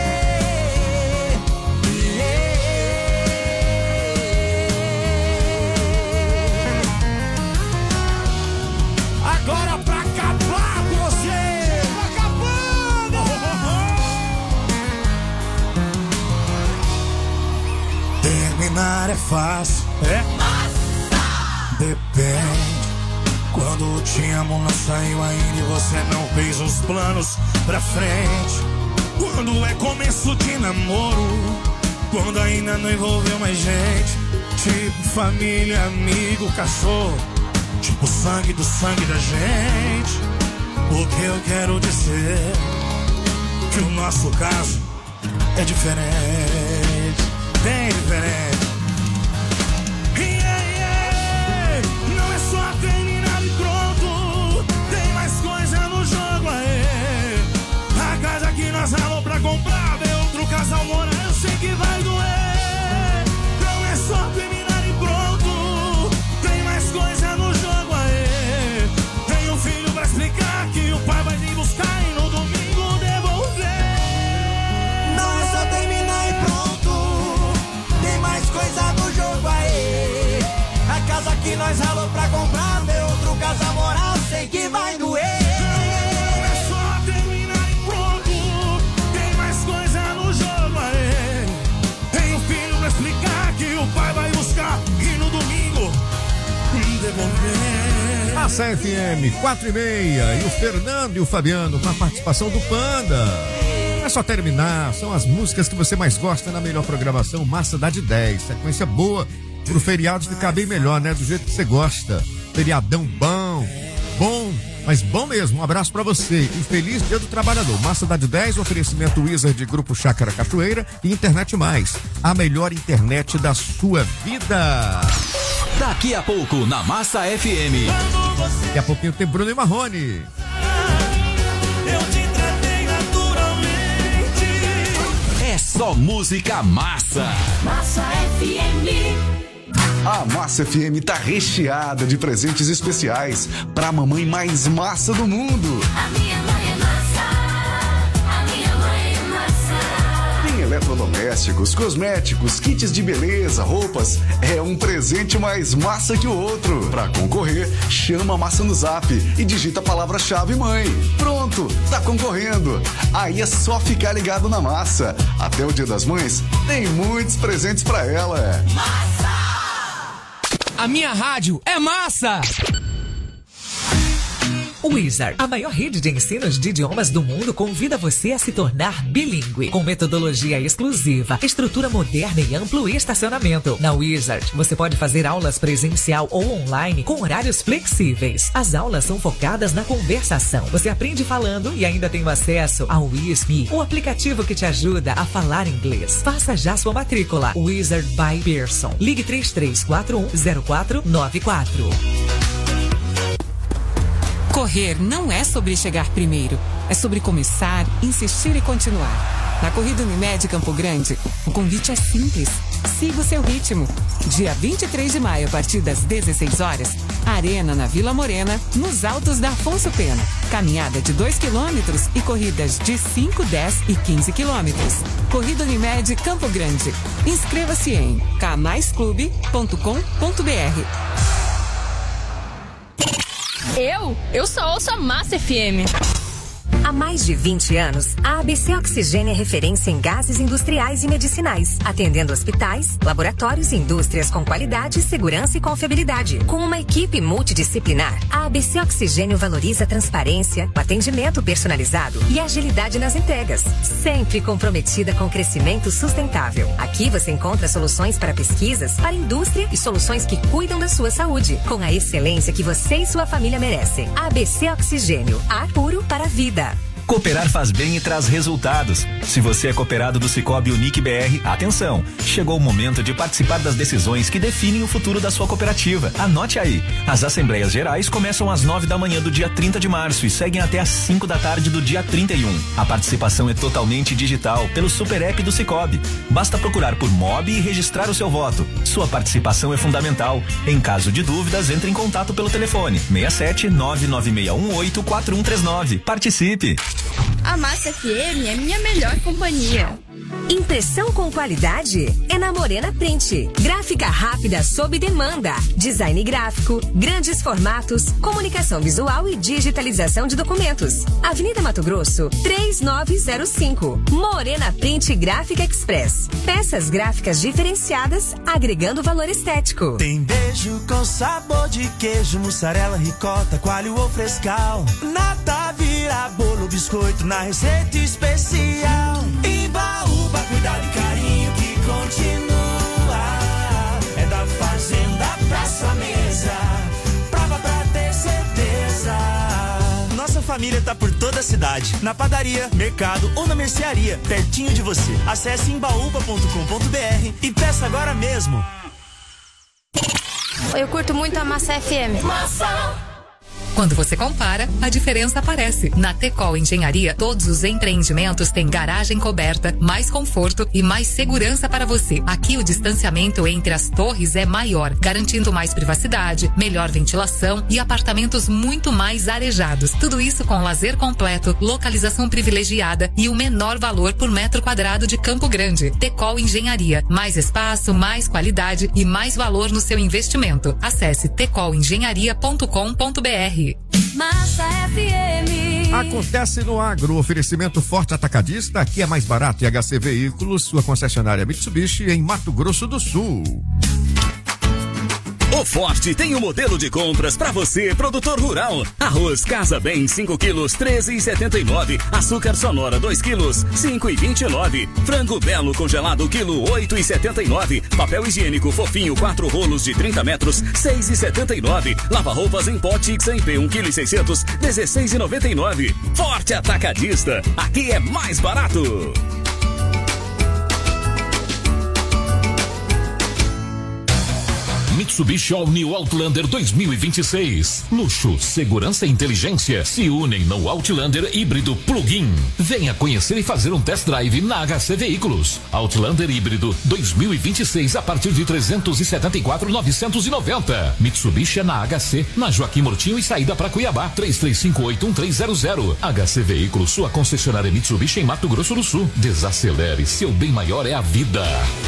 Agora pra acabar com você, acabando. Terminar é fácil, é? Depende. Quando o te amo não saiu ainda e você não fez os planos pra frente. Quando é começo de namoro, quando ainda não envolveu mais gente. Tipo família, amigo, cachorro, tipo sangue do sangue da gente. O que eu quero dizer que o nosso caso é diferente, bem diferente. Yeah, yeah. Não é só terminar e pronto, tem mais coisa no jogo aí. A casa que nós ralamos pra comprar, ver outro casal morar, eu sei que vai doer. Não é só terminar e pronto, tem mais coisa no jogo aí. Tem um filho pra explicar que o pai vai vir buscar e no domingo devolver. Não é só terminar e pronto, tem mais coisa no jogo aí. A casa que nós ralamos pra comprar, ver outro casal morar, eu sei que vai doer. Não é só terminar e pronto, tem mais coisa no jogo aí. Tem um filho pra explicar que o pai vai buscar e no domingo devolver. Massa F M quatro e meia e o Fernando e o Fabiano com a participação do Panda. Não é só terminar, são as músicas que você mais gosta na melhor programação. Massa dá de dez, sequência boa pro feriado ficar bem melhor, né? Do jeito que você gosta. Feriadão bom, bom, mas bom mesmo. Um abraço pra você e feliz Dia do Trabalhador. Massa dá de dez, oferecimento Wizard de Grupo Chácara Cachoeira e Internet Mais, a melhor internet da sua vida. Daqui a pouco na Massa F M. Daqui a pouquinho tem Bruno e Marrone. Eu te tratei naturalmente. É só música massa. Massa F M. A Massa F M tá recheada de presentes especiais pra mamãe mais massa do mundo. A minha mãe é massa. A minha mãe é massa. Tem eletrodomésticos, cosméticos, kits de beleza, roupas. É um presente mais massa que o outro. Pra concorrer, chama a Massa no Zap e digita a palavra-chave mãe. Pronto, tá concorrendo. Aí é só ficar ligado na Massa. Até o Dia das Mães, tem muitos presentes pra ela. Massa! A minha rádio é massa! Wizard, a maior rede de ensinos de idiomas do mundo, convida você a se tornar bilíngue, com metodologia exclusiva, estrutura moderna e amplo estacionamento. Na Wizard, você pode fazer aulas presencial ou online com horários flexíveis. As aulas são focadas na conversação. Você aprende falando e ainda tem acesso ao WizMe, o aplicativo que te ajuda a falar inglês. Faça já sua matrícula. Wizard by Pearson. Ligue três três quatro um zero quatro nove quatro. Correr não é sobre chegar primeiro, é sobre começar, insistir e continuar. Na Corrida Unimed Campo Grande, o convite é simples. Siga o seu ritmo. Dia vinte e três de maio, a partir das dezesseis horas, Arena na Vila Morena, nos Altos da Afonso Pena. Caminhada de dois quilômetros e corridas de cinco, dez e quinze quilômetros. Corrida Unimed Campo Grande. Inscreva-se em canais clube ponto com ponto b r. Eu? Eu só ouço a Massa F M. Há mais de vinte anos, a A B C Oxigênio é referência em gases industriais e medicinais, atendendo hospitais, laboratórios e indústrias com qualidade, segurança e confiabilidade. Com uma equipe multidisciplinar, a A B C Oxigênio valoriza a transparência, o atendimento personalizado e a agilidade nas entregas, sempre comprometida com o crescimento sustentável. Aqui você encontra soluções para pesquisas, para indústria e soluções que cuidam da sua saúde, com a excelência que você e sua família merecem. A B C Oxigênio, ar puro para a vida. Cooperar faz bem e traz resultados. Se você é cooperado do Sicoob Unic B R, atenção! Chegou o momento de participar das decisões que definem o futuro da sua cooperativa. Anote aí! As Assembleias Gerais começam às nove da manhã do dia trinta de março e seguem até às cinco da tarde do dia trinta e um. A participação é totalmente digital pelo Super App do Sicoob. Basta procurar por Mob e registrar o seu voto. Sua participação é fundamental. Em caso de dúvidas, entre em contato pelo telefone seis sete nove nove seis um oito quatro um três nove. Participe! A Massa F M é minha melhor companhia. Impressão com qualidade é na Morena Print. Gráfica rápida sob demanda. Design gráfico, grandes formatos, comunicação visual e digitalização de documentos. Avenida Mato Grosso, três nove zero cinco. Morena Print Gráfica Express. Peças gráficas diferenciadas, agregando valor estético. Tem beijo com sabor de queijo, mussarela, ricota, coalho ou frescal. Nata vira bolo, biscoito na receita especial. Imbaúba, cuidado e carinho que continua. É da fazenda pra sua mesa, prova pra ter certeza. Nossa Família tá por toda a cidade, na padaria, mercado ou na mercearia, pertinho de você. Acesse embaúba ponto com ponto br e peça agora mesmo. Eu curto muito a Massa F M. Massa! Quando você compara, a diferença aparece. Na Tecol Engenharia, todos os empreendimentos têm garagem coberta, mais conforto e mais segurança para você. Aqui o distanciamento entre as torres é maior, garantindo mais privacidade, melhor ventilação e apartamentos muito mais arejados. Tudo isso com lazer completo, localização privilegiada e o menor valor por metro quadrado de Campo Grande. Tecol Engenharia. Mais espaço, mais qualidade e mais valor no seu investimento. Acesse tecol engenharia ponto com ponto br. Massa F M. Acontece no Agro, oferecimento Forte Atacadista, aqui é mais barato. E H C Veículos, sua concessionária Mitsubishi em Mato Grosso do Sul. O Forte tem um modelo de compras para você, produtor rural. Arroz Casa Bem, cinco quilos, treze e setenta e nove. Açúcar Sonora, dois quilos, cinco e vinte e nove. Frango Belo congelado, quilo, oito e setenta e nove. Papel higiênico fofinho, quatro rolos de trinta metros, seis e setenta e nove. Lava-roupas em pó Tix M P, um quilo e seiscentos, dezesseis e noventa e nove. Forte Atacadista, aqui é mais barato. Mitsubishi All New Outlander dois mil e vinte e seis. Luxo, segurança e inteligência se unem no Outlander híbrido plug-in. Venha conhecer e fazer um test drive na H C Veículos. Outlander híbrido dois mil e vinte e seis a partir de trezentos e setenta e quatro mil novecentos e noventa. Mitsubishi é na H C, na Joaquim Mortinho e saída para Cuiabá. três três cinco oito um três zero zero. H C Veículos, sua concessionária Mitsubishi em Mato Grosso do Sul. Desacelere, seu bem maior é a vida.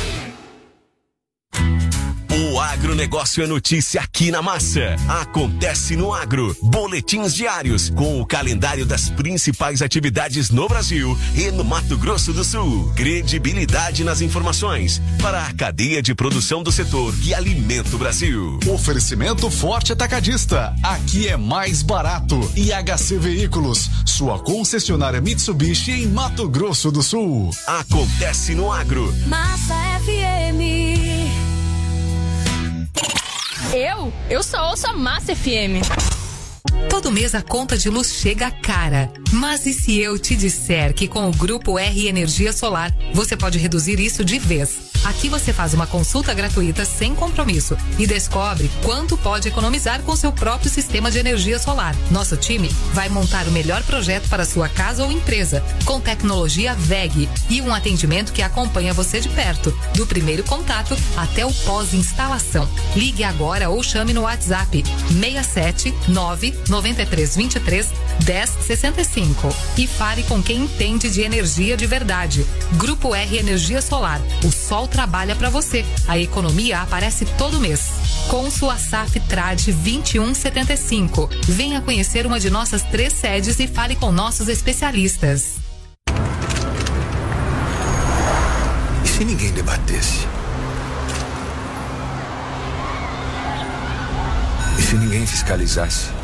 O agronegócio é notícia aqui na Massa. Acontece no Agro. Boletins diários com o calendário das principais atividades no Brasil e no Mato Grosso do Sul. Credibilidade nas informações para a cadeia de produção do setor que alimenta o Brasil. Oferecimento Forte Atacadista. Aqui é mais barato. E H C Veículos, sua concessionária Mitsubishi em Mato Grosso do Sul. Acontece no Agro. Massa F M. Eu? Eu só ouço a Massa F M. Todo mês a conta de luz chega cara. Mas e se eu te disser que com o Grupo R Energia Solar você pode reduzir isso de vez? Aqui você faz uma consulta gratuita sem compromisso e descobre quanto pode economizar com seu próprio sistema de energia solar. Nosso time vai montar o melhor projeto para sua casa ou empresa, com tecnologia V E G e um atendimento que acompanha você de perto, do primeiro contato até o pós-instalação. Ligue agora ou chame no WhatsApp seis sete nove nove três dois três um zero seis cinco e fale com quem entende de energia de verdade. Grupo R Energia Solar. O sol trabalha para você. A economia aparece todo mês. Com sua S A F Trade vinte e um setenta e cinco. Venha conhecer uma de nossas três sedes e fale com nossos especialistas. E se ninguém debatesse? E se ninguém fiscalizasse?